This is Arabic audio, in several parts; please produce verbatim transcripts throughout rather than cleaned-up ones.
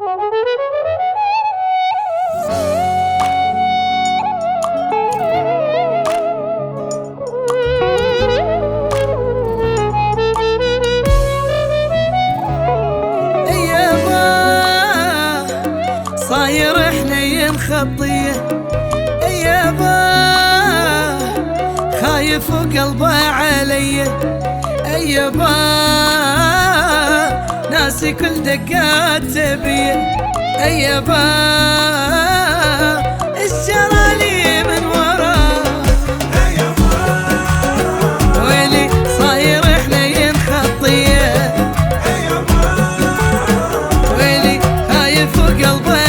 صاير حنين خطيه يابا، خايف وقلبه علي يابا، ناسي كل دقات تبيه يابا، ايش جرالي من وراه يابا، ويلي صاير حنين خطيه يابا، ويلي خايف وقلبه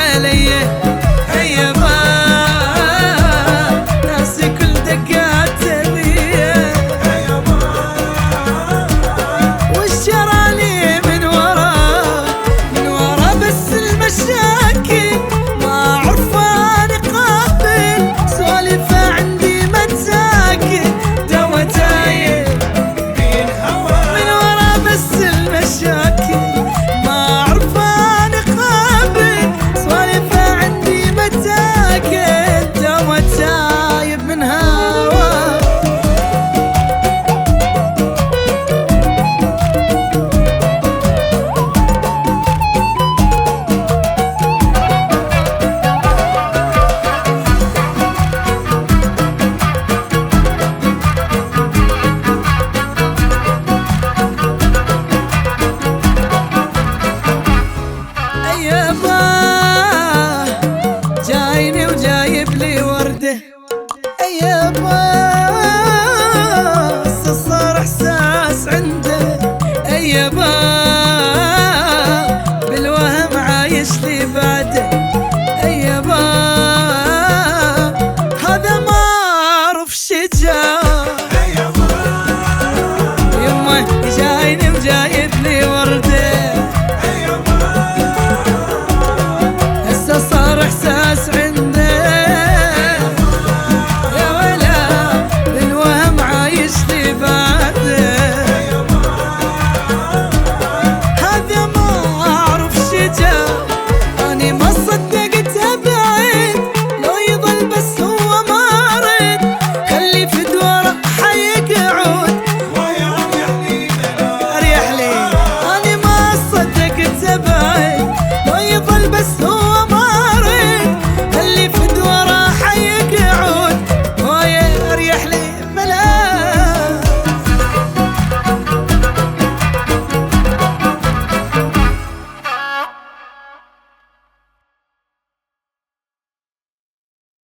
جايني وجايب لي ورده يابا، صار احساس عنده يابا، بالوهم عايش لي بعد